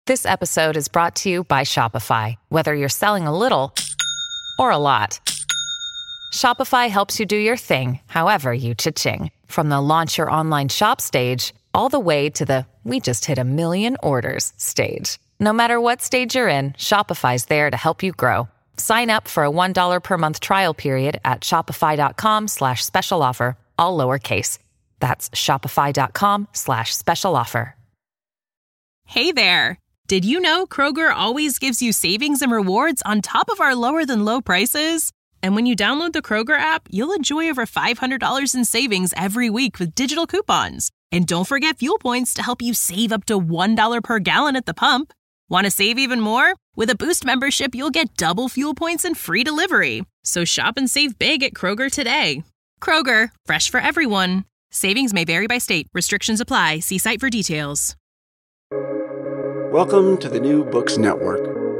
This episode is brought to you by Shopify. Whether you're selling a little or a lot, Shopify helps you do your thing, however you cha-ching. From the launch your online shop stage, all the way to the we just hit 1 million orders stage. No matter what stage you're in, Shopify's there to help you grow. Sign up for a $1 per month trial period at shopify.com/special offer, all lowercase. That's shopify.com/special offer. Hey there! Did you know Kroger always gives you savings and rewards on top of our lower than low prices? And when you download the Kroger app, you'll enjoy over $500 in savings every week with digital coupons. And don't forget fuel points to help you save up to $1 per gallon at the pump. Want to save even more? With a Boost membership, you'll get double fuel points and free delivery. So shop and save big at Kroger today. Kroger, fresh for everyone. Savings may vary by state. Restrictions apply. See site for details. Welcome to the New Books Network.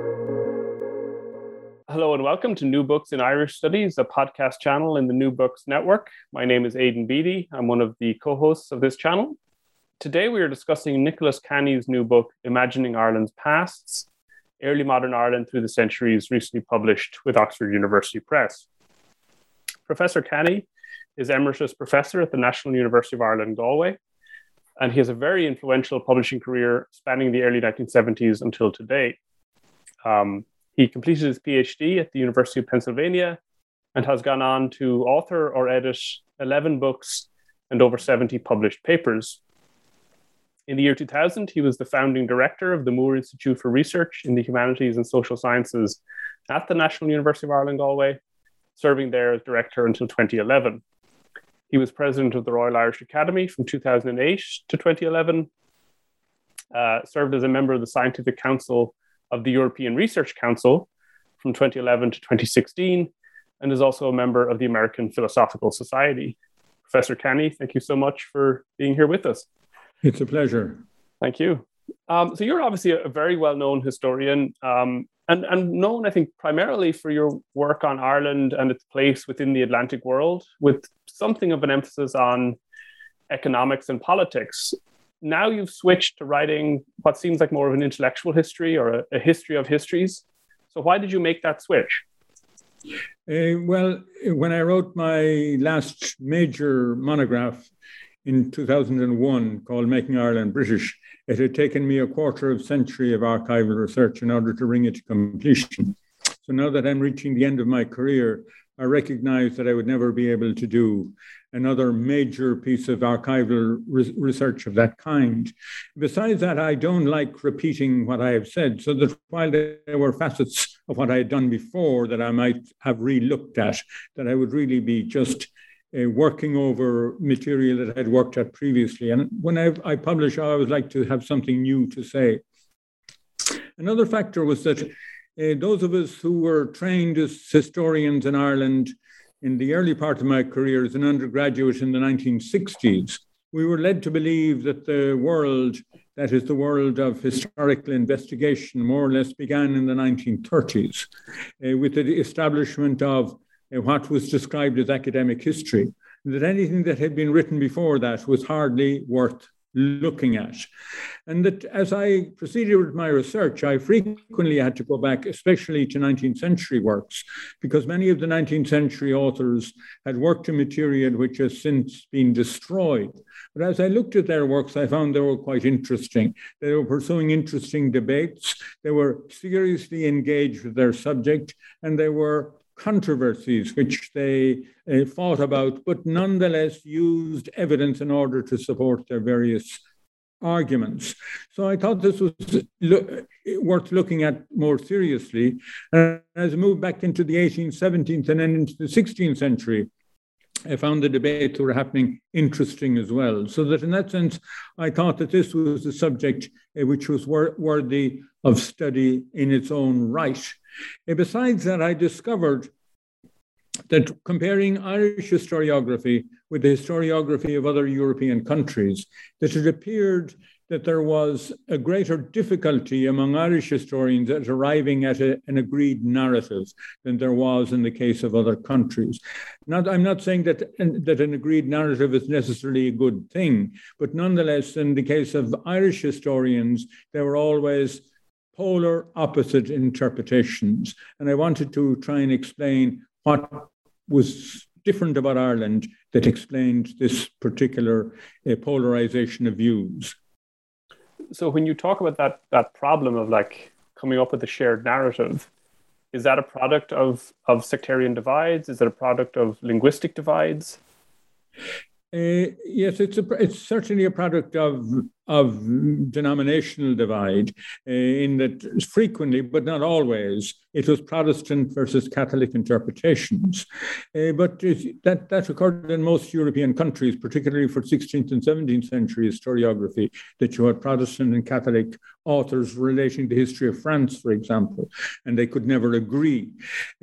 Hello and welcome to New Books in Irish Studies, a podcast channel in the New Books Network. My name is Aidan Beattie. I'm one of the co-hosts of this channel. Today we are discussing Nicholas Canny's new book, Imagining Ireland's Pasts, Early Modern Ireland Through the Centuries, recently published with Oxford University Press. Professor Canny is Emeritus Professor at the National University of Ireland, Galway, and he has a very influential publishing career spanning the early 1970s until today. He completed his PhD at the University of Pennsylvania and has gone on to author or edit 11 books and over 70 published papers. In the year 2000, he was the founding director of the Moore Institute for Research in the Humanities and Social Sciences at the National University of Ireland, Galway, serving there as director until 2011. He was president of the Royal Irish Academy from 2008 to 2011, served as a member of the Scientific Council of the European Research Council from 2011 to 2016, and is also a member of the American Philosophical Society. Professor Canny, thank you so much for being here with us. It's a pleasure. Thank you. So you're obviously a very well-known historian, and known, I think, primarily for your work on Ireland and its place within the Atlantic world, with something of an emphasis on economics and politics. Now you've switched to writing what seems like more of an intellectual history or a history of histories. So why did you make that switch? Well, when I wrote my last major monograph in 2001 called Making Ireland British, it had taken me a quarter of a century of archival research in order to bring it to completion. So now that I'm reaching the end of my career, I recognize that I would never be able to do another major piece of archival research of that kind. Besides that, I don't like repeating what I have said, so that while there were facets of what I had done before that I might have re-looked at, that I would really be just working over material that I had worked at previously. And when I publish, I always like to have something new to say. Another factor was that those of us who were trained as historians in Ireland in the early part of my career as an undergraduate in the 1960s, we were led to believe that the world, that is the world of historical investigation, more or less began in the 1930s with the establishment of what was described as academic history, that anything that had been written before that was hardly worth looking at. And that as I proceeded with my research, I frequently had to go back, especially to 19th century works, because many of the 19th century authors had worked in material which has since been destroyed. But as I looked at their works, I found they were quite interesting. They were pursuing interesting debates. They were seriously engaged with their subject, and they were controversies which they fought about, but nonetheless used evidence in order to support their various arguments. So I thought this was worth looking at more seriously. And as I moved back into the 18th, 17th, and then into the 16th century, I found the debates that were happening interesting as well. So that in that sense, I thought that this was a subject which was worthy of study in its own right. Besides that, I discovered that comparing Irish historiography with the historiography of other European countries, that it appeared that there was a greater difficulty among Irish historians at arriving at an agreed narrative than there was in the case of other countries. I'm not saying that an agreed narrative is necessarily a good thing, but nonetheless, in the case of Irish historians, there were always polar opposite interpretations. And I wanted to try and explain what was different about Ireland that explained this particular polarization of views. So when you talk about that problem of like coming up with a shared narrative, is that a product of sectarian divides? Is it a product of linguistic divides? Yes, it's certainly a product of denominational divide, in that frequently, but not always, it was Protestant versus Catholic interpretations. But that occurred in most European countries, particularly for 16th and 17th century historiography, that you had Protestant and Catholic authors relating the history of France, for example, and they could never agree.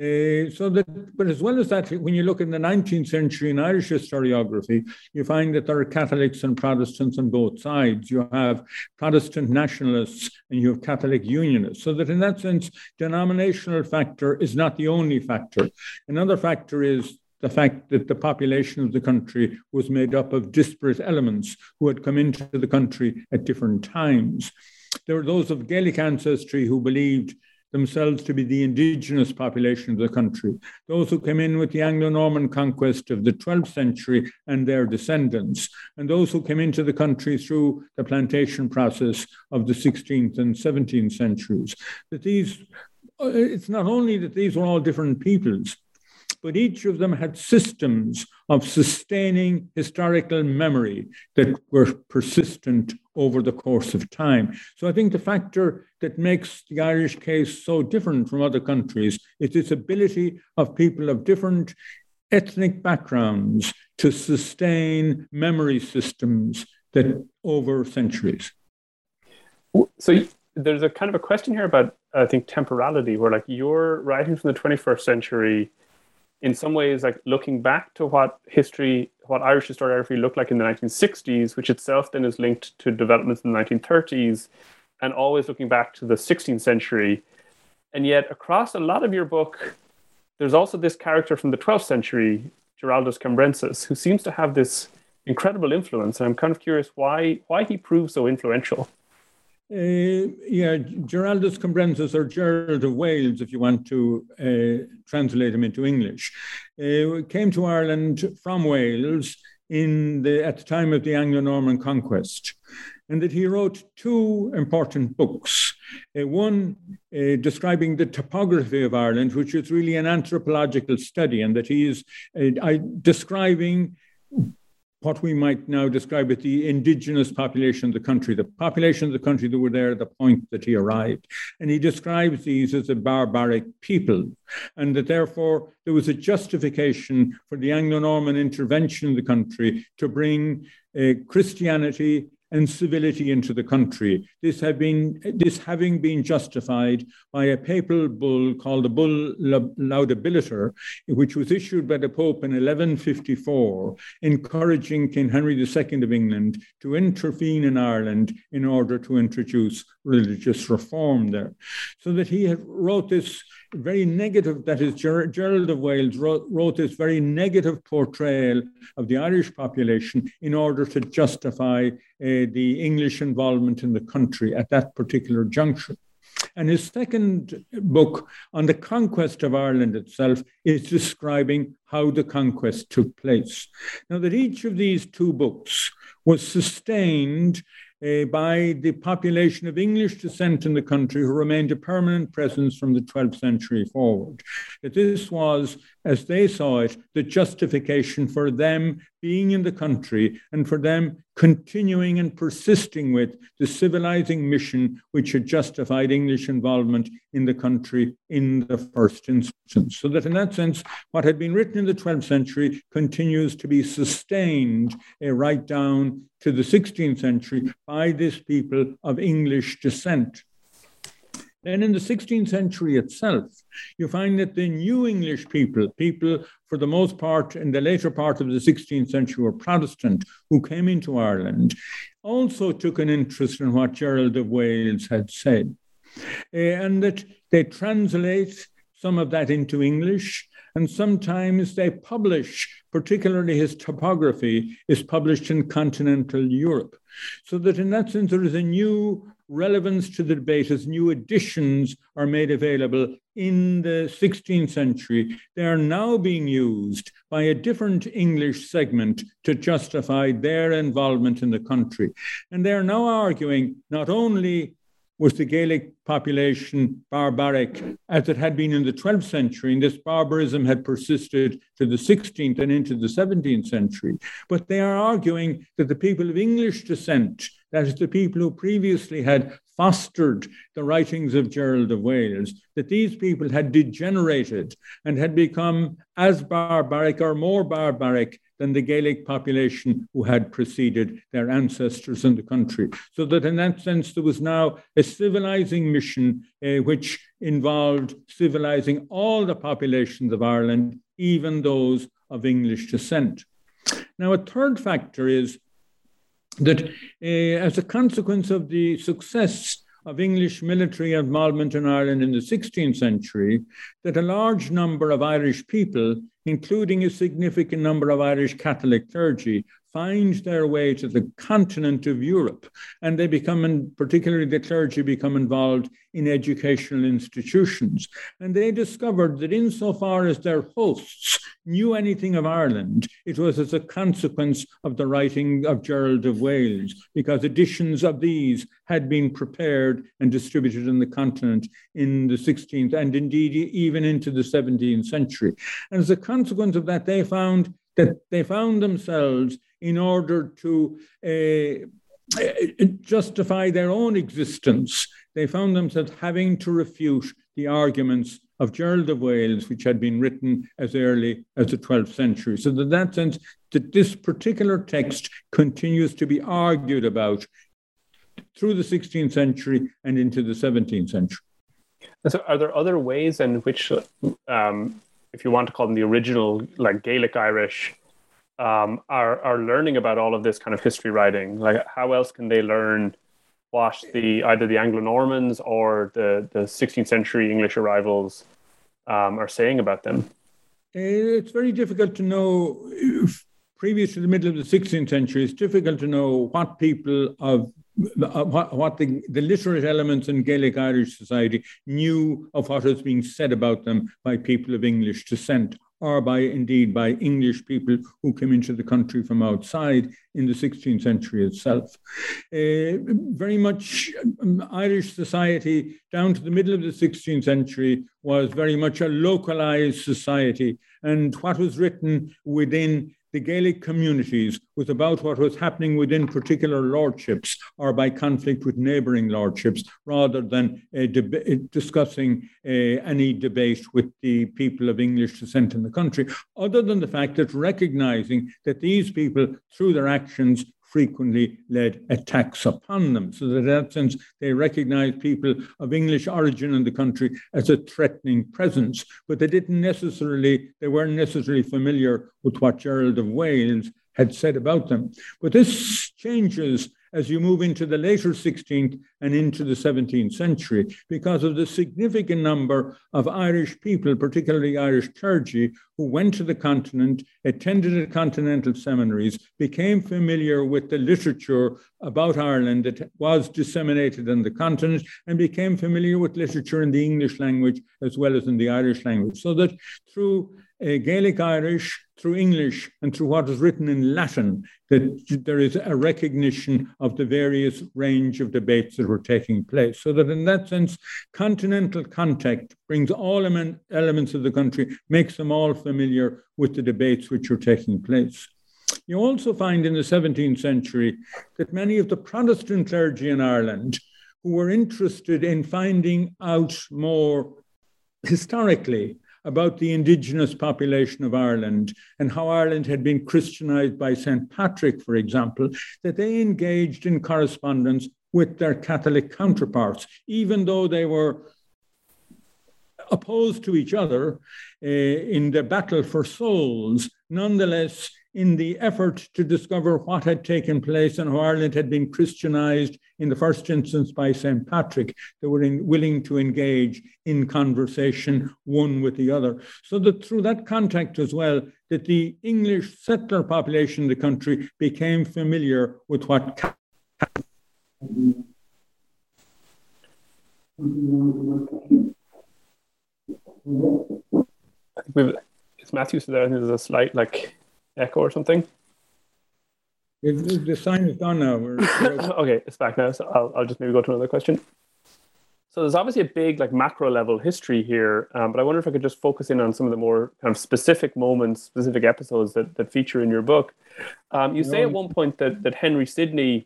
But as well as that, when you look in the 19th century in Irish historiography, you find that there are Catholics and Protestants on both sides. You have Protestant nationalists and you have Catholic unionists. So that in that sense, denominational factor is not the only factor. Another factor is the fact that the population of the country was made up of disparate elements who had come into the country at different times. There were those of Gaelic ancestry who believed themselves to be the indigenous population of the country, those who came in with the Anglo-Norman conquest of the 12th century and their descendants, and those who came into the country through the plantation process of the 16th and 17th centuries. It's not only that these were all different peoples, but each of them had systems of sustaining historical memory that were persistent over the course of time. So I think the factor that makes the Irish case so different from other countries is its ability of people of different ethnic backgrounds to sustain memory systems that over centuries. So there's a kind of a question here about, I think, temporality, where like you're writing from the 21st century, in some ways, like looking back to what Irish historiography looked like in the 1960s, which itself then is linked to developments in the 1930s, and always looking back to the 16th century. And yet, across a lot of your book, there's also this character from the 12th century, Giraldus Cambrensis, who seems to have this incredible influence. And I'm kind of curious why he proved so influential. Giraldus Cambrensis, or Gerald of Wales, if you want to translate him into English, came to Ireland from Wales at the time of the Anglo-Norman conquest, and that he wrote two important books. One describing the topography of Ireland, which is really an anthropological study, and that he is describing what we might now describe as the indigenous population of the country, the population of the country that were there at the point that he arrived. And he describes these as a barbaric people, and that therefore there was a justification for the Anglo-Norman intervention in the country to bring Christianity and civility into the country. This having been justified by a papal bull called the Bull Laudabiliter, which was issued by the Pope in 1154, encouraging King Henry II of England to intervene in Ireland in order to introduce religious reform there. So that he wrote this very negative, that is, Gerald of Wales wrote this very negative portrayal of the Irish population in order to justify the English involvement in the country at that particular juncture. And his second book on the conquest of Ireland itself is describing how the conquest took place. Now, that each of these two books was sustained by the population of English descent in the country who remained a permanent presence from the 12th century forward. That this was, as they saw it, the justification for them being in the country and for them continuing and persisting with the civilizing mission which had justified English involvement in the country in the first instance. So that in that sense, what had been written in the 12th century continues to be sustained right down to the 16th century by this people of English descent. Then in the 16th century itself, you find that the new English people for the most part in the later part of the 16th century were Protestant, who came into Ireland, also took an interest in what Gerald of Wales had said. And that they translate some of that into English, and sometimes they publish, particularly his topography is published in continental Europe. So that in that sense, there is a new relevance to the debate as new additions are made available in the 16th century, they are now being used by a different English segment to justify their involvement in the country. And they are now arguing not only was the Gaelic population barbaric as it had been in the 12th century, and this barbarism had persisted to the 16th and into the 17th century. But they are arguing that the people of English descent, that is, the people who previously had fostered the writings of Gerald of Wales, that these people had degenerated and had become as barbaric or more barbaric than the Gaelic population who had preceded their ancestors in the country. So that in that sense, there was now a civilizing mission which involved civilizing all the populations of Ireland, even those of English descent. Now, a third factor is that as a consequence of the success of English military involvement in Ireland in the 16th century, that a large number of Irish people, including a significant number of Irish Catholic clergy, find their way to the continent of Europe, and they become, and particularly the clergy, become involved in educational institutions. And they discovered that insofar as their hosts knew anything of Ireland, it was as a consequence of the writing of Gerald of Wales, because editions of these had been prepared and distributed on the continent in the 16th and indeed even into the 17th century. And as a consequence of that, they found themselves, in order to justify their own existence, they found themselves having to refute the arguments of Gerald of Wales, which had been written as early as the 12th century. So in that sense, that this particular text continues to be argued about through the 16th century and into the 17th century. So are there other ways in which, if you want to call them the original, like Gaelic Irish, are learning about all of this kind of history writing? Like, how else can they learn what either the Anglo-Normans or the 16th century English arrivals are saying about them? It's very difficult to know. Previous to the middle of the 16th century, it's difficult to know what people of what the literate elements in Gaelic Irish society knew of what was being said about them by people of English descent, or by English people who came into the country from outside in the 16th century itself. Very much Irish society down to the middle of the 16th century was very much a localized society, and what was written within the Gaelic communities was about what was happening within particular lordships or by conflict with neighbouring lordships, rather than discussing any debate with the people of English descent in the country, other than the fact that recognising that these people, through their actions, frequently led attacks upon them. So that in that sense, they recognized people of English origin in the country as a threatening presence, but they weren't necessarily familiar with what Gerald of Wales had said about them. But this changes as you move into the later 16th and into the 17th century, because of the significant number of Irish people, particularly Irish clergy, who went to the continent, attended the continental seminaries, became familiar with the literature about Ireland that was disseminated on the continent, and became familiar with literature in the English language as well as in the Irish language. So that through Gaelic Irish, through English, and through what is written in Latin, that there is a recognition of the various range of debates that were taking place. So that in that sense, continental contact brings all elements of the country, makes them all familiar with the debates which are taking place. You also find in the 17th century that many of the Protestant clergy in Ireland, who were interested in finding out more historically about the indigenous population of Ireland and how Ireland had been Christianized by St. Patrick, for example, that they engaged in correspondence with their Catholic counterparts, even though they were opposed to each other in the battle for souls. Nonetheless, in the effort to discover what had taken place and how Ireland had been Christianized in the first instance by St. Patrick, they were willing to engage in conversation one with the other. So that through that contact as well, that the English settler population in the country became familiar with what I think is Matthew still there? I think there's a slight echo or something. The sign is gone now. Okay, it's back now. So I'll just maybe go to another question. So there's obviously a big macro level history here, but I wonder if I could just focus in on some of the more kind of specific moments, specific episodes that feature in your book. You say at one point that Henry Sidney,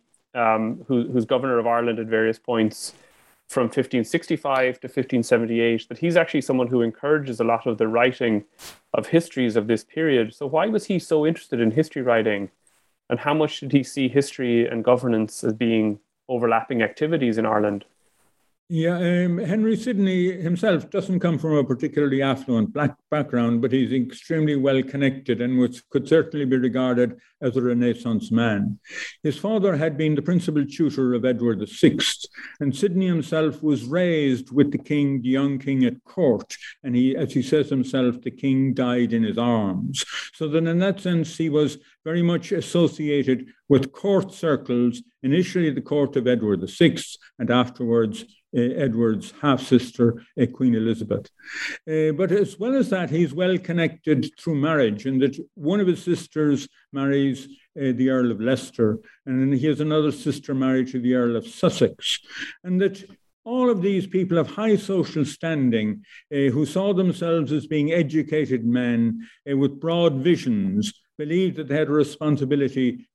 who's governor of Ireland at various points from 1565 to 1578, that he's actually someone who encourages a lot of the writing of histories of this period. So why was he so interested in history writing? And how much did he see history and governance as being overlapping activities in Ireland? Yeah, Henry Sidney himself doesn't come from a particularly affluent black background, but he's extremely well connected and could certainly be regarded as a Renaissance man. His father had been the principal tutor of Edward VI, and Sidney himself was raised with the king, the young king at court, and he, as he says himself, the king died in his arms. So then in that sense, he was very much associated with court circles, initially the court of Edward VI, and afterwards Edward's half-sister, Queen Elizabeth. But as well as that, he's well connected through marriage, in that one of his sisters marries the Earl of Leicester, and then he has another sister married to the Earl of Sussex, and that all of these people of high social standing who saw themselves as being educated men with broad visions, believed that they had a responsibility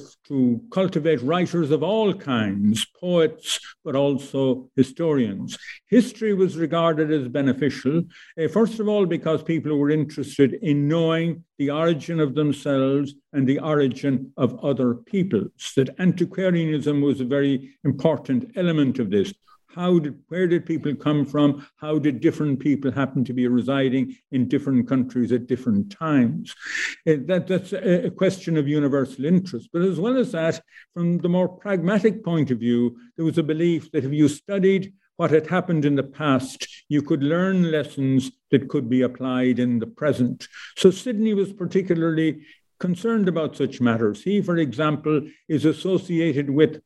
to cultivate writers of all kinds, poets, but also historians. History was regarded as beneficial, first of all, because people were interested in knowing the origin of themselves and the origin of other peoples, that antiquarianism was a very important element of this. Where did people come from? How did different people happen to be residing in different countries at different times? That's a question of universal interest. But as well as that, from the more pragmatic point of view, there was a belief that if you studied what had happened in the past, you could learn lessons that could be applied in the present. So Sidney was particularly concerned about such matters. He, for example, is associated with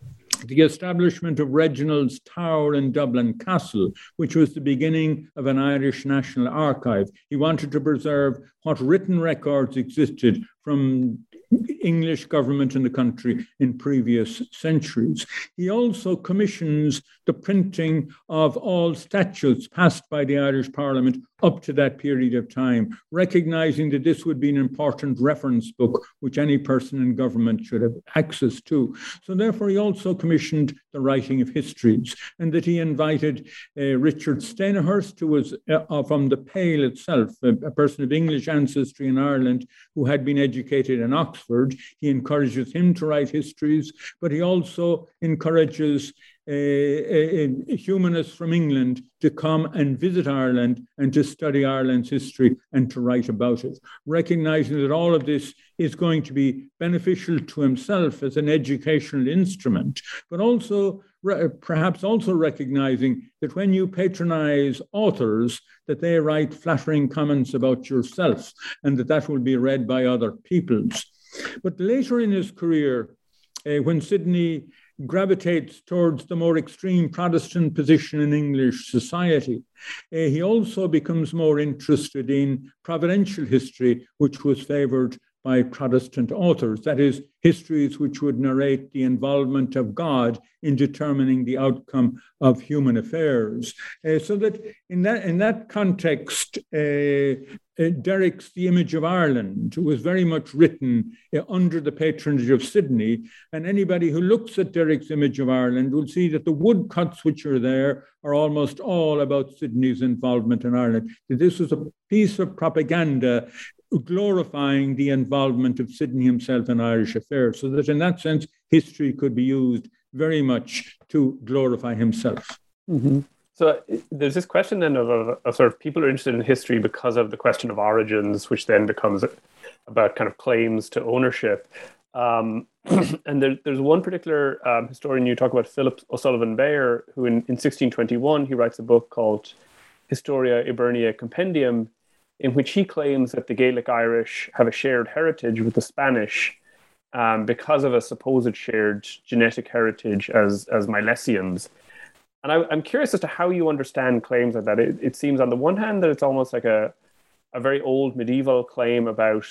the establishment of Reginald's Tower in Dublin Castle, which was the beginning of an Irish National Archive. He wanted to preserve what written records existed from English government in the country in previous centuries. He also commissions the printing of all statutes passed by the Irish Parliament up to that period of time, recognizing that this would be an important reference book which any person in government should have access to. So therefore, he also commissioned the writing of histories, and that he invited Richard Stanihurst, who was from the Pale itself, a person of English ancestry in Ireland, who had been educated in Oxford. He encourages him to write histories, but he also encourages humanists from England to come and visit Ireland and to study Ireland's history and to write about it, recognizing that all of this is going to be beneficial to himself as an educational instrument, but also perhaps also recognizing that when you patronize authors, that they write flattering comments about yourself and that will be read by other peoples. But later in his career, when Sidney gravitates towards the more extreme Protestant position in English society, he also becomes more interested in providential history, which was favoured by Protestant authors, that is, histories which would narrate the involvement of God in determining the outcome of human affairs. So that in that context, Derrick's The Image of Ireland was very much written under the patronage of Sidney, and anybody who looks at Derrick's Image of Ireland will see that the woodcuts which are there are almost all about Sidney's involvement in Ireland. This was a piece of propaganda glorifying the involvement of Sidney himself in Irish affairs, so that in that sense, history could be used very much to glorify himself. Mm-hmm. So there's this question then of sort of people are interested in history because of the question of origins, which then becomes about kind of claims to ownership. And there's one particular historian you talk about, Philip O'Sullivan Bayer, who in 1621, he writes a book called Historia Ibernia Compendium, in which he claims that the Gaelic Irish have a shared heritage with the Spanish because of a supposed shared genetic heritage as Milesians. I'm curious as to how you understand claims like that. It seems on the one hand that it's almost like a very old medieval claim about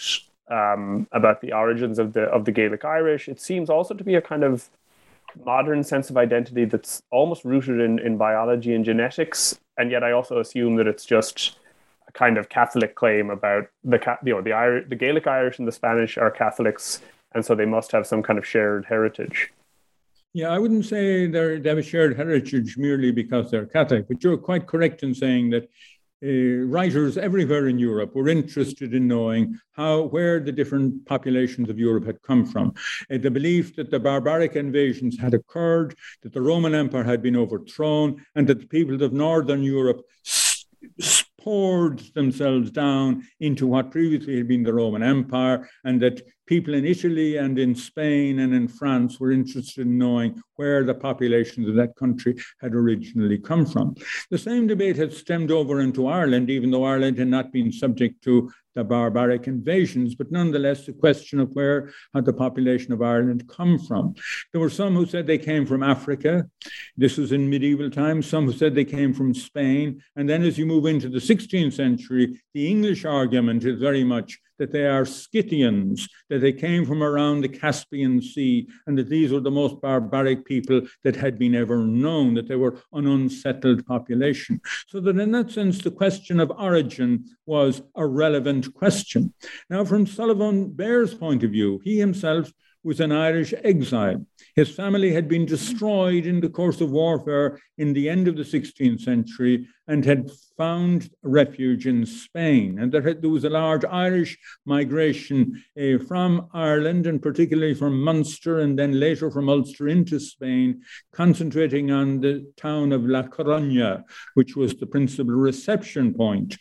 the origins of the Gaelic Irish. It seems also to be a kind of modern sense of identity that's almost rooted in biology and genetics, and yet I also assume that it's just a kind of Catholic claim about the Gaelic Irish and the Spanish are Catholics, and so they must have some kind of shared heritage. Yeah, I wouldn't say they have a shared heritage merely because they're Catholic, but you're quite correct in saying that writers everywhere in Europe were interested in knowing where the different populations of Europe had come from. The belief that the barbaric invasions had occurred, that the Roman Empire had been overthrown, and that the peoples of Northern Europe poured themselves down into what previously had been the Roman Empire, and that people in Italy and in Spain and in France were interested in knowing where the populations of that country had originally come from. The same debate had stemmed over into Ireland, even though Ireland had not been subject to the barbaric invasions, but nonetheless the question of where had the population of Ireland come from. There were some who said they came from Africa. This was in medieval times. Some who said they came from Spain. And then as you move into the 16th century, the English argument is very much that they are Scythians, that they came from around the Caspian Sea, and that these were the most barbaric people that had been ever known, that they were an unsettled population. So that in that sense, the question of origin was a relevant question. Now, from Sullivan Bair's point of view, he himself was an Irish exile. His family had been destroyed in the course of warfare in the end of the 16th century and had found refuge in Spain. And there was a large Irish migration from Ireland, and particularly from Munster and then later from Ulster into Spain, concentrating on the town of La Coruña, which was the principal reception point,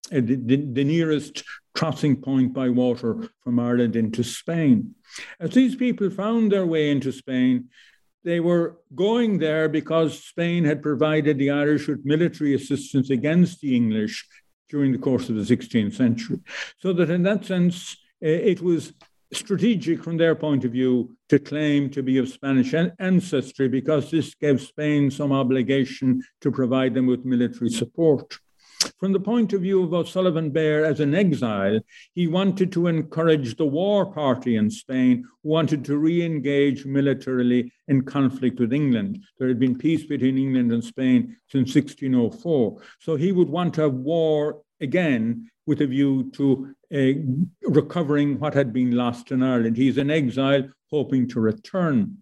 the nearest crossing point by water from Ireland into Spain. As these people found their way into Spain, they were going there because Spain had provided the Irish with military assistance against the English during the course of the 16th century. So that in that sense, it was strategic from their point of view to claim to be of Spanish ancestry, because this gave Spain some obligation to provide them with military support. From the point of view of O'Sullivan Bair as an exile, he wanted to encourage the war party in Spain, who wanted to re-engage militarily in conflict with England. There had been peace between England and Spain since 1604. So he would want to have war again with a view to recovering what had been lost in Ireland. He's an exile hoping to return.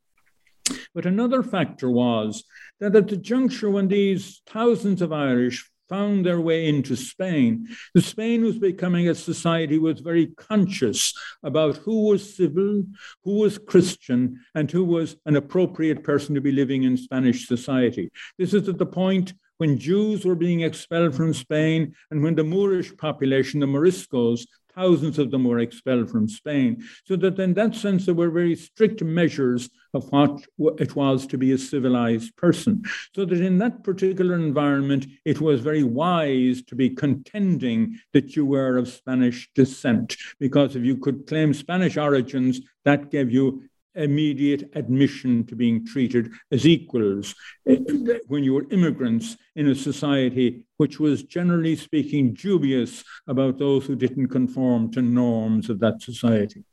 But another factor was that at the juncture when these thousands of Irish found their way into Spain, Spain was becoming a society who was very conscious about who was civil, who was Christian, and who was an appropriate person to be living in Spanish society. This is at the point when Jews were being expelled from Spain and when the Moorish population, the Moriscos, thousands of them were expelled from Spain. So that in that sense, there were very strict measures of what it was to be a civilized person. So that in that particular environment, it was very wise to be contending that you were of Spanish descent, because if you could claim Spanish origins, that gave you immediate admission to being treated as equals when you were immigrants in a society which was, generally speaking, dubious about those who didn't conform to norms of that society.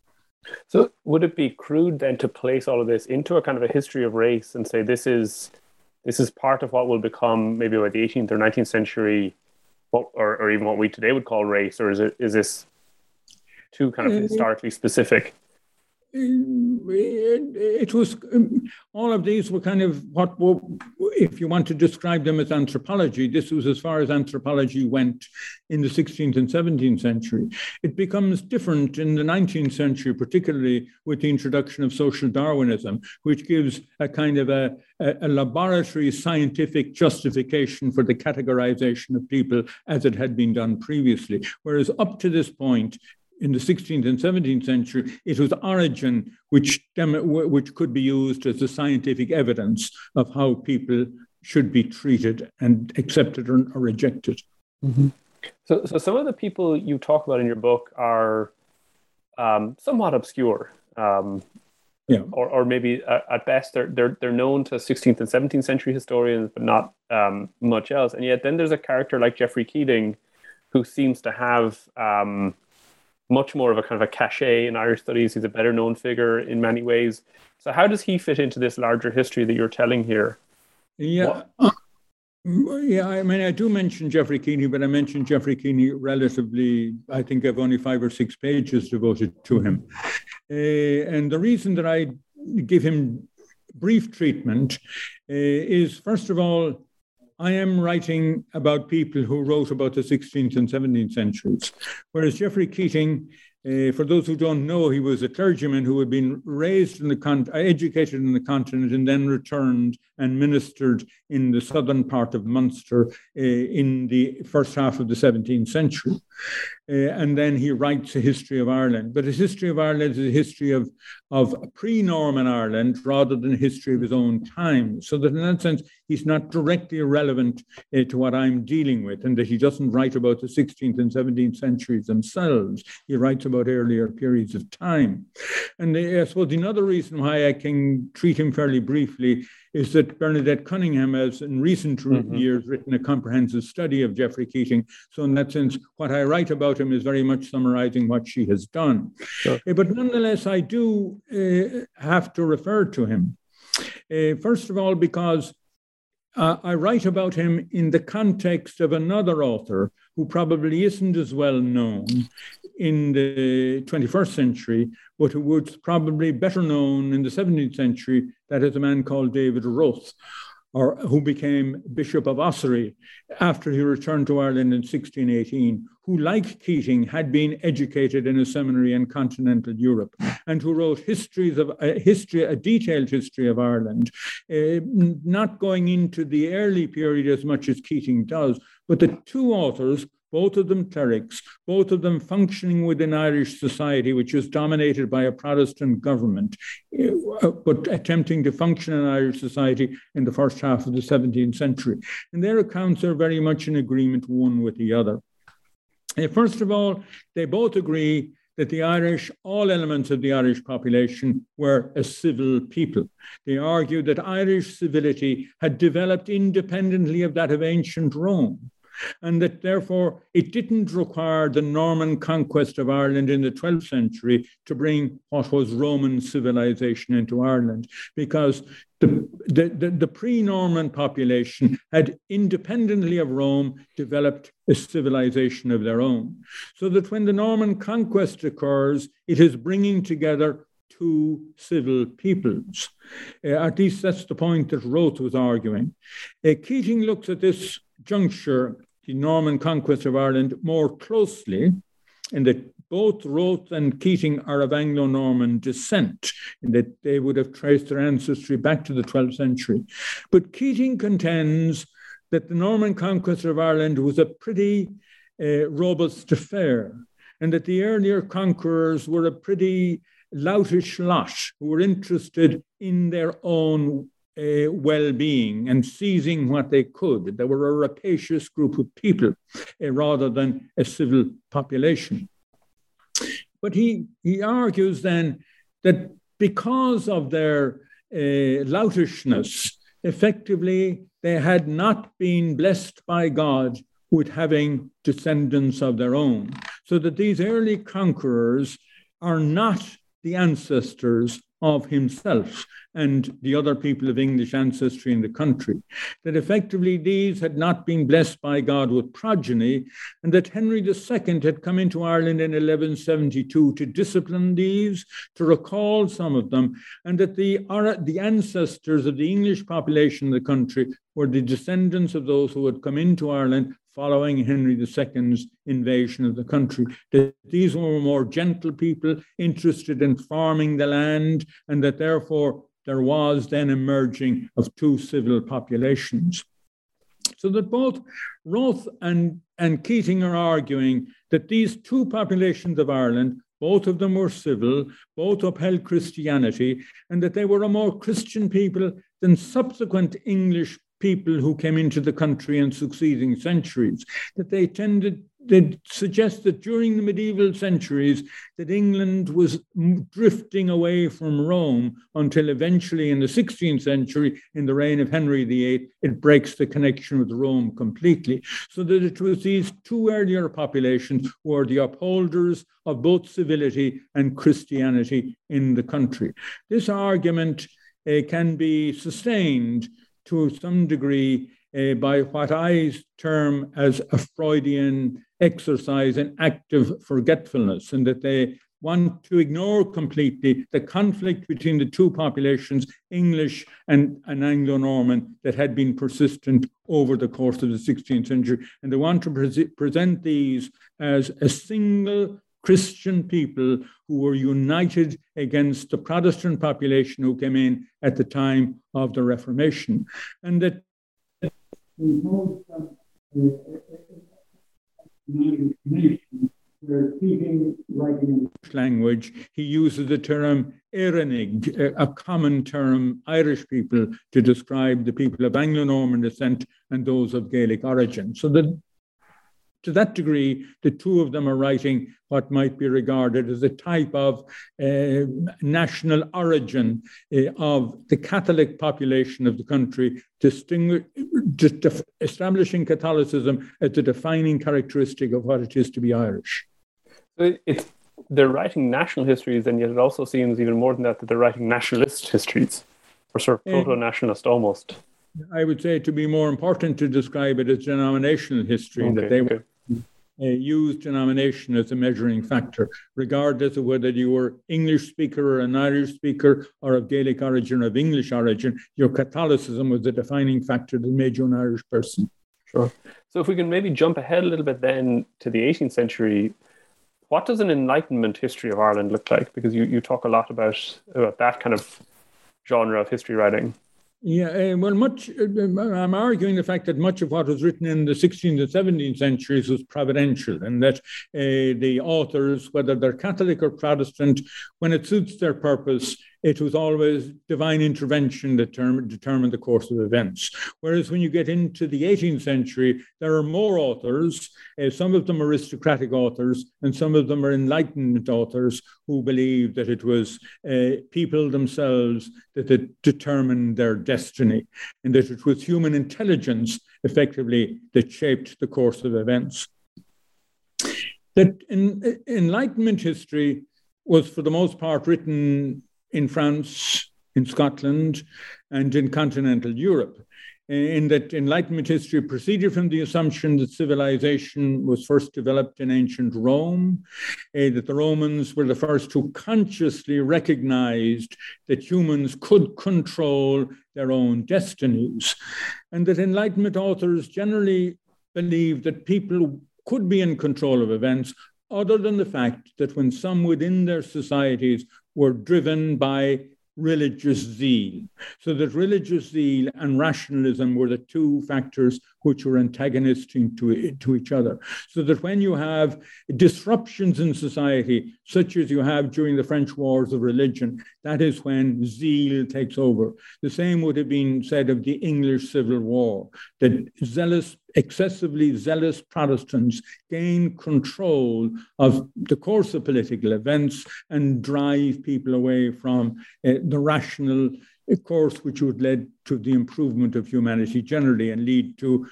So would it be crude then to place all of this into a kind of a history of race and say this is part of what will become maybe by the 18th or 19th century, or even what we today would call race, or is this too kind of historically specific? It was, all of these were kind of what, if you want to describe them as anthropology, this was as far as anthropology went in the 16th and 17th century. It becomes different in the 19th century, particularly with the introduction of social Darwinism, which gives a kind of a laboratory scientific justification for the categorization of people as it had been done previously. Whereas up to this point, in the 16th and 17th century, it was origin which could be used as the scientific evidence of how people should be treated and accepted or rejected. Mm-hmm. So some of the people you talk about in your book are somewhat obscure. or maybe at best they're known to 16th and 17th century historians, but not much else. And yet then there's a character like Geoffrey Keating, who seems to have much more of a kind of a cachet in Irish studies. He's a better known figure in many ways. So how does he fit into this larger history that you're telling here? Yeah. I mean, I do mention Geoffrey Keating, but I mentioned Geoffrey Keating relatively, I think I've only 5 or 6 pages devoted to him. And the reason that I give him brief treatment is, first of all, I am writing about people who wrote about the 16th and 17th centuries, whereas Geoffrey Keating, for those who don't know, he was a clergyman who had been raised in the educated in the continent and then returned and ministered in the southern part of Munster in the first half of the 17th century. And then he writes a history of Ireland. But his history of Ireland is a history of pre-Norman Ireland rather than a history of his own time. So that in that sense, he's not directly relevant to what I'm dealing with, and that he doesn't write about the 16th and 17th centuries themselves. He writes about earlier periods of time. And I suppose another reason why I can treat him fairly briefly is that Bernadette Cunningham has in recent years written a comprehensive study of Geoffrey Keating. So in that sense, what I write about him is very much summarizing what she has done. Sure. But nonetheless, I do have to refer to him. First of all, because I write about him in the context of another author who probably isn't as well known in the 21st century, but who was probably better known in the 17th century. That is a man called David Rothe, or who became Bishop of Ossory after he returned to Ireland in 1618, who, like Keating, had been educated in a seminary in continental Europe, and who wrote a detailed history of Ireland, not going into the early period as much as Keating does, but the two authors, both of them clerics, both of them functioning within Irish society, which was dominated by a Protestant government, but attempting to function in Irish society in the first half of the 17th century. And their accounts are very much in agreement one with the other. First of all, they both agree that the Irish, all elements of the Irish population, were a civil people. They argue that Irish civility had developed independently of that of ancient Rome, and that therefore it didn't require the Norman conquest of Ireland in the 12th century to bring what was Roman civilization into Ireland, because the pre-Norman population had, independently of Rome, developed a civilization of their own. So that when the Norman conquest occurs, it is bringing together two civil peoples. At least that's the point that Rothe was arguing. Keating looks at this juncture, the Norman conquest of Ireland, more closely, in that both Rothe and Keating are of Anglo-Norman descent, in that they would have traced their ancestry back to the 12th century. But Keating contends that the Norman conquest of Ireland was a pretty robust affair, and that the earlier conquerors were a pretty loutish lot who were interested in their own well-being and seizing what they could. They were a rapacious group of people rather than a civil population. But he argues then that because of their loutishness, effectively they had not been blessed by God with having descendants of their own, so that these early conquerors are not the ancestors of himself and the other people of English ancestry in the country, that effectively these had not been blessed by God with progeny, and that Henry II had come into Ireland in 1172 to discipline these, to recall some of them, and that the ancestors of the English population of the country were the descendants of those who had come into Ireland following Henry II's invasion of the country, that these were more gentle people interested in farming the land, and that therefore there was then a merging of two civil populations. So that both Rothe and Keating are arguing that these two populations of Ireland, both of them were civil, both upheld Christianity, and that they were a more Christian people than subsequent English people who came into the country in succeeding centuries, that they tended they suggest that during the medieval centuries that England was drifting away from Rome until eventually in the 16th century, in the reign of Henry VIII, it breaks the connection with Rome completely. So that it was these two earlier populations who are the upholders of both civility and Christianity in the country. This argument can be sustained to some degree by what I term as a Freudian exercise in active forgetfulness, and that they want to ignore completely the conflict between the two populations, English and Anglo-Norman, that had been persistent over the course of the 16th century. And they want to present these as a single Christian people who were united against the Protestant population who came in at the time of the Reformation. And that where speaking, writing in language, he uses the term Éireannig, a common term Irish people to describe the people of Anglo-Norman descent and those of Gaelic origin. So that to that degree, the two of them are writing what might be regarded as a type of national origin of the Catholic population of the country, establishing Catholicism as the defining characteristic of what it is to be Irish. They're writing national histories, and yet it also seems even more than that they're writing nationalist histories, or sort of proto-nationalist almost. I would say to be more important to describe it as denominational history, that they use denomination as a measuring factor, regardless of whether you were English speaker or an Irish speaker or of Gaelic origin or of English origin. Your Catholicism was the defining factor that made you an Irish person. Sure. So if we can maybe jump ahead a little bit then to the 18th century, what does an Enlightenment history of Ireland look like? Because you talk a lot about that kind of genre of history writing. Yeah, well, I'm arguing the fact that much of what was written in the 16th and 17th centuries was providential, and that the authors, whether they're Catholic or Protestant, when it suits their purpose, it was always divine intervention that determined the course of events. Whereas when you get into the 18th century, there are more authors, some of them aristocratic authors, and some of them are Enlightenment authors who believe that it was people themselves that determined their destiny, and that it was human intelligence, effectively, that shaped the course of events. That Enlightenment history was, for the most part, written in France, in Scotland, and in continental Europe, in that Enlightenment history proceeded from the assumption that civilization was first developed in ancient Rome, that the Romans were the first who consciously recognized that humans could control their own destinies, and that Enlightenment authors generally believed that people could be in control of events, other than the fact that when some within their societies were driven by religious zeal. So that religious zeal and rationalism were the two factors which were antagonistic to each other. So that when you have disruptions in society, such as you have during the French Wars of Religion, that is when zeal takes over. The same would have been said of the English Civil War, that excessively zealous Protestants gain control of the course of political events and drive people away from the rational course which would lead to the improvement of humanity generally and lead to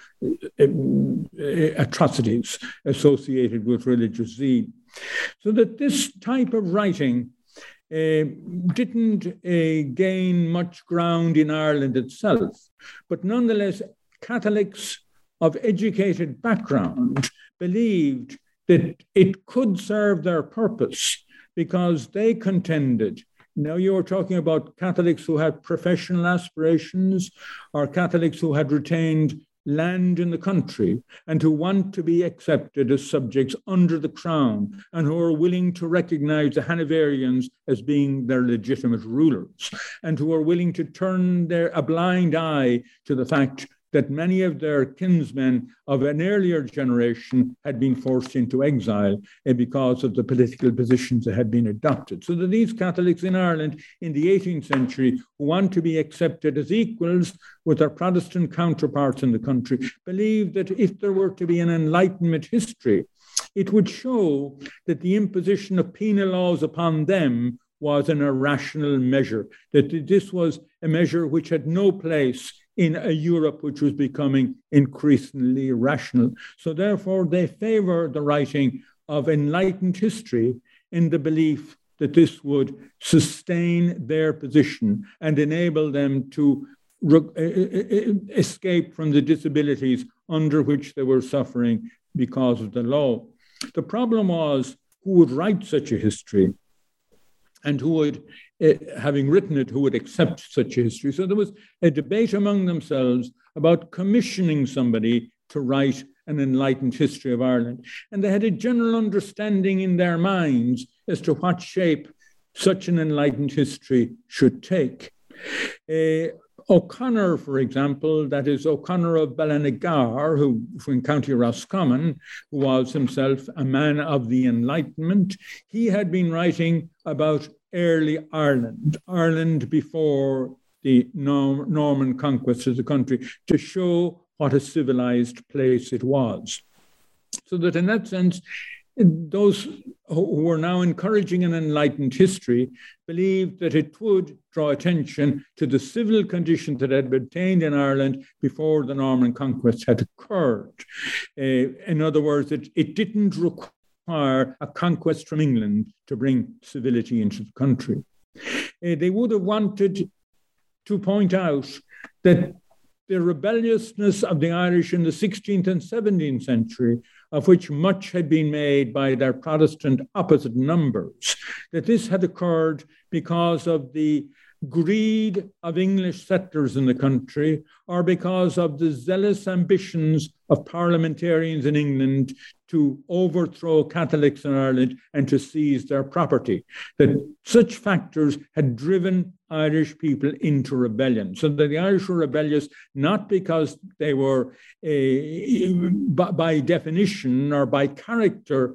atrocities associated with religious zeal. So that this type of writing didn't gain much ground in Ireland itself, but nonetheless, Catholics of educated background believed that it could serve their purpose because they contended. Now you are talking about Catholics who had professional aspirations or Catholics who had retained land in the country and who want to be accepted as subjects under the crown and who are willing to recognize the Hanoverians as being their legitimate rulers and who are willing to turn a blind eye to the fact that many of their kinsmen of an earlier generation had been forced into exile because of the political positions that had been adopted. So that these Catholics in Ireland in the 18th century, who want to be accepted as equals with their Protestant counterparts in the country, believed that if there were to be an Enlightenment history, it would show that the imposition of penal laws upon them was an irrational measure, that this was a measure which had no place in a Europe which was becoming increasingly irrational. So therefore, they favor the writing of enlightened history in the belief that this would sustain their position and enable them to escape from the disabilities under which they were suffering because of the law. The problem was who would write such a history and who would, having written it, who would accept such a history. So there was a debate among themselves about commissioning somebody to write an enlightened history of Ireland. And they had a general understanding in their minds as to what shape such an enlightened history should take. O'Connor, for example, that is O'Connor of Ballinagar, who in County Roscommon, who was himself a man of the Enlightenment, he had been writing about early Ireland, Ireland before the Norman conquest of the country, to show what a civilized place it was. So that in that sense, those who were now encouraging an enlightened history believed that it would draw attention to the civil conditions that had been obtained in Ireland before the Norman conquest had occurred. In other words, it didn't require a conquest from England to bring civility into the country. They would have wanted to point out that the rebelliousness of the Irish in the 16th and 17th century, of which much had been made by their Protestant opposite numbers, that this had occurred because of the greed of English settlers in the country, or because of the zealous ambitions of parliamentarians in England to overthrow Catholics in Ireland and to seize their property, that such factors had driven Irish people into rebellion. So that the Irish were rebellious not because they were, by definition or by character,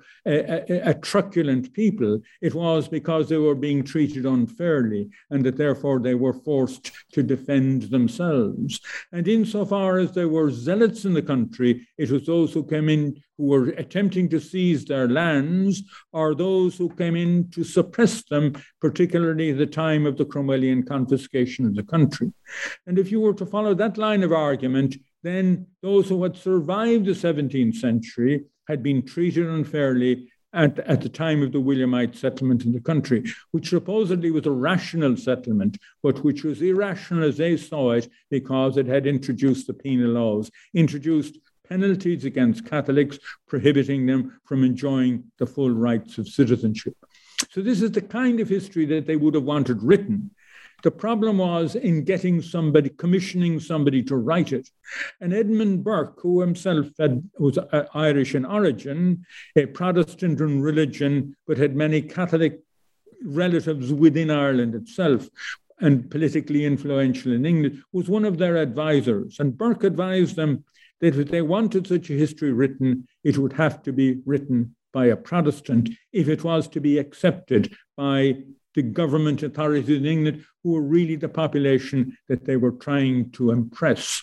a truculent people. It was because they were being treated unfairly and that therefore they were forced to defend themselves. And insofar as there were zealots in the country, it was those who came in who were attempting to seize their lands, or those who came in to suppress them, particularly at the time of the Cromwellian confiscation of the country. And if you were to follow that line of argument, then those who had survived the 17th century had been treated unfairly at the time of the Williamite settlement in the country, which supposedly was a rational settlement, but which was irrational as they saw it because it had introduced the penal laws, introduced penalties against Catholics, prohibiting them from enjoying the full rights of citizenship. So this is the kind of history that they would have wanted written. The problem was in getting somebody, commissioning somebody to write it. And Edmund Burke, who himself was Irish in origin, a Protestant in religion, but had many Catholic relatives within Ireland itself, and politically influential in England, was one of their advisors. And Burke advised them that if they wanted such a history written, it would have to be written by a Protestant if it was to be accepted by the government authorities in England, who were really the population that they were trying to impress.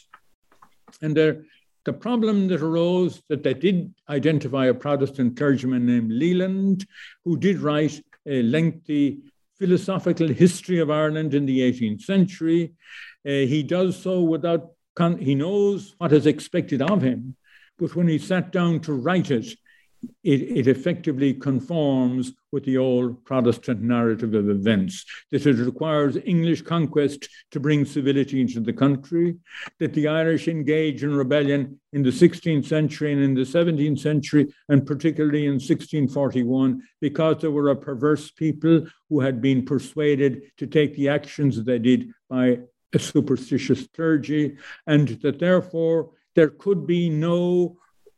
And the problem that arose, that they did identify a Protestant clergyman named Leland, who did write a lengthy philosophical history of Ireland in the 18th century. He does so without, he knows what is expected of him, but when he sat down to write it, it effectively conforms with the old Protestant narrative of events, that it requires English conquest to bring civility into the country, that the Irish engaged in rebellion in the 16th century and in the 17th century, and particularly in 1641, because they were a perverse people who had been persuaded to take the actions that they did by a superstitious clergy, and that therefore there could be no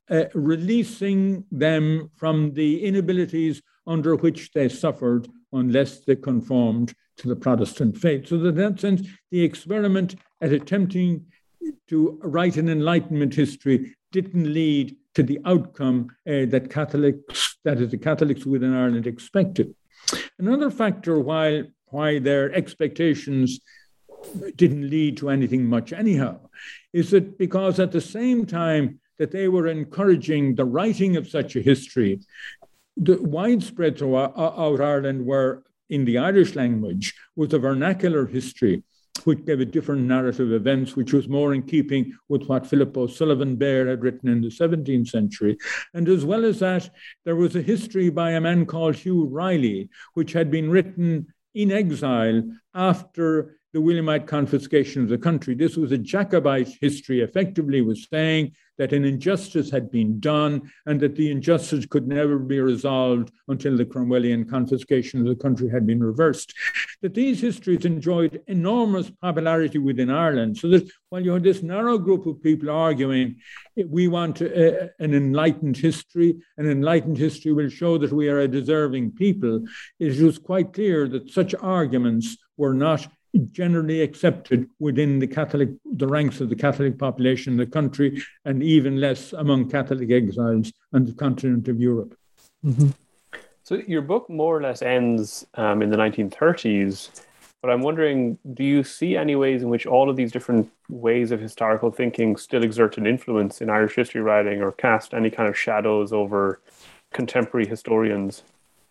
releasing them from the inabilities under which they suffered unless they conformed to the Protestant faith. So that in that sense, the experiment at attempting to write an Enlightenment history didn't lead to the outcome that the Catholics within Ireland expected. Another factor why their expectations didn't lead to anything much anyhow is that because at the same time that they were encouraging the writing of such a history, the widespread throughout Ireland were in the Irish language was a vernacular history which gave a different narrative of events, which was more in keeping with what Philip O'Sullivan Baird had written in the 17th century. And as well as that, there was a history by a man called Hugh Riley, which had been written in exile after the Williamite confiscation of the country. This was a Jacobite history, effectively was saying that an injustice had been done and that the injustice could never be resolved until the Cromwellian confiscation of the country had been reversed. That these histories enjoyed enormous popularity within Ireland. So that while you had this narrow group of people arguing, we want an enlightened history will show that we are a deserving people, it was quite clear that such arguments were not generally accepted within the ranks of the Catholic population in the country, and even less among Catholic exiles on the continent of Europe. Mm-hmm. So your book more or less ends in the 1930s, but I'm wondering, do you see any ways in which all of these different ways of historical thinking still exert an influence in Irish history writing or cast any kind of shadows over contemporary historians?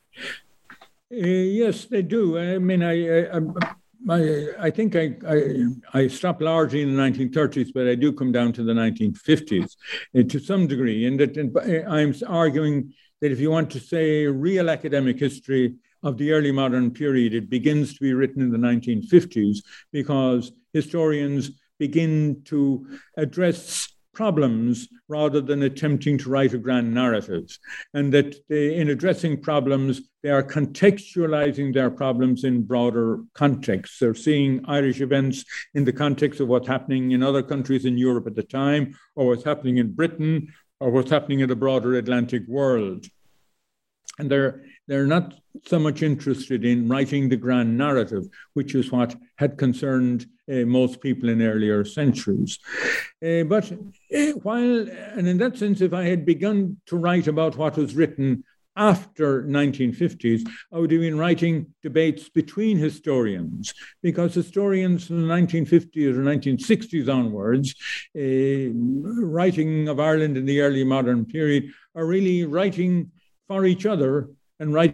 Yes, they do. I mean, I think I stopped largely in the 1930s, but I do come down to the 1950s to some degree. And that I'm arguing that if you want to say real academic history of the early modern period, it begins to be written in the 1950s because historians begin to address problems rather than attempting to write a grand narrative. And that in addressing problems, they are contextualizing their problems in broader contexts. They're seeing Irish events in the context of what's happening in other countries in Europe at the time, or what's happening in Britain, or what's happening in the broader Atlantic world. And they're not so much interested in writing the grand narrative, which is what had concerned most people in earlier centuries. But in that sense, if I had begun to write about what was written after 1950s, I would have been writing debates between historians, because historians from the 1950s or 1960s onwards, writing of Ireland in the early modern period, are really writing for each other and writing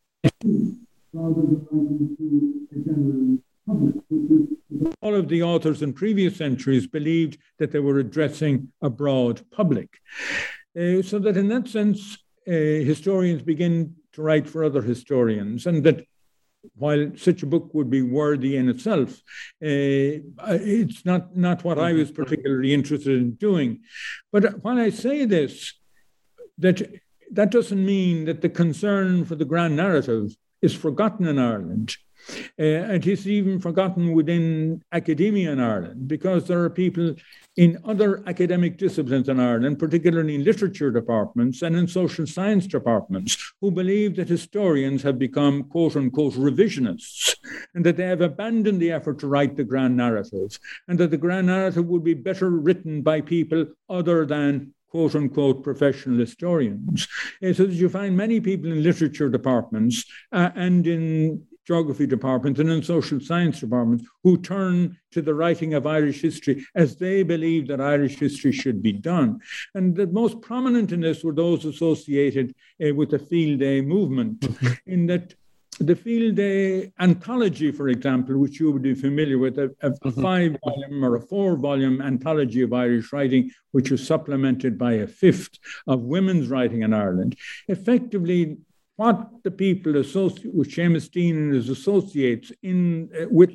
rather than writing to a general public. All of the authors in previous centuries believed that they were addressing a broad public. So that in that sense, historians begin to write for other historians, and that while such a book would be worthy in itself, it's not what I was particularly interested in doing. But when I say this, that doesn't mean that the concern for the grand narrative is forgotten in Ireland. And it's even forgotten within academia in Ireland, because there are people in other academic disciplines in Ireland, particularly in literature departments and in social science departments, who believe that historians have become, quote unquote, revisionists, and that they have abandoned the effort to write the grand narrative, and that the grand narrative would be better written by people other than quote unquote professional historians. So that you find many people in literature departments and in geography departments and in social science departments who turn to the writing of Irish history as they believe that Irish history should be done. And the most prominent in this were those associated with the Field Day movement, in that the Field Day anthology, for example, which you would be familiar with, a 5-volume or a 4-volume anthology of Irish writing, which was supplemented by a 5th of women's writing in Ireland, effectively what the people associate with Seamus Deane and his associates with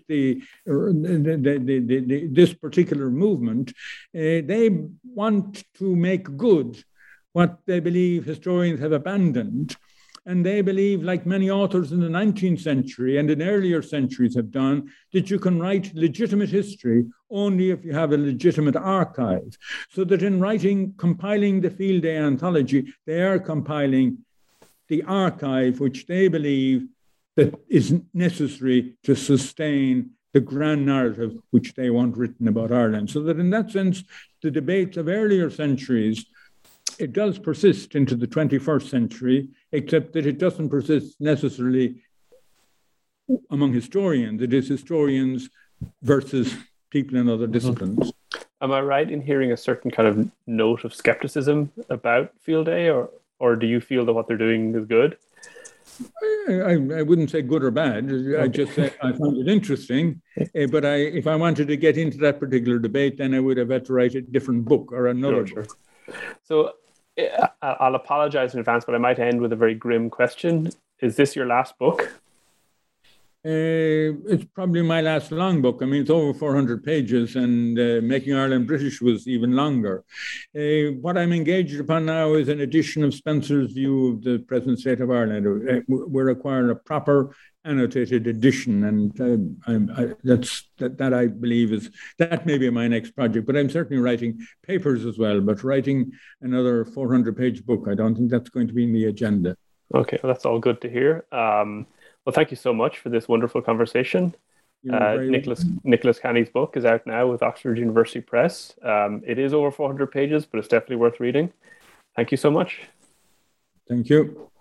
this particular movement, they want to make good what they believe historians have abandoned. And they believe, like many authors in the 19th century and in earlier centuries have done, that you can write legitimate history only if you have a legitimate archive. So that in compiling the Field Day anthology, they are compiling the archive which they believe that is necessary to sustain the grand narrative which they want written about Ireland. So that in that sense, the debates of earlier centuries, it does persist into the 21st century, except that it doesn't persist necessarily among historians. It is historians versus people in other disciplines. Am I right in hearing a certain kind of note of skepticism about Field Day, or do you feel that what they're doing is good? I wouldn't say good or bad. I just say I find it interesting. But if I wanted to get into that particular debate, then I would have had to write a different book or another book. So I'll apologize in advance, but I might end with a very grim question. Is this your last book? It's probably my last long book. I mean, it's over 400 pages, and Making Ireland British was even longer. What I'm engaged upon now is an edition of Spencer's view of the present state of Ireland. We're requiring a proper annotated edition, and that I believe is, that may be my next project, but I'm certainly writing papers as well. But writing another 400-page book, I don't think that's going to be in the agenda. Okay, well, that's all good to hear. Well, thank you so much for this wonderful conversation. Nicholas Canny's book is out now with Oxford University Press. It is over 400 pages, but it's definitely worth reading. Thank you so much. Thank you.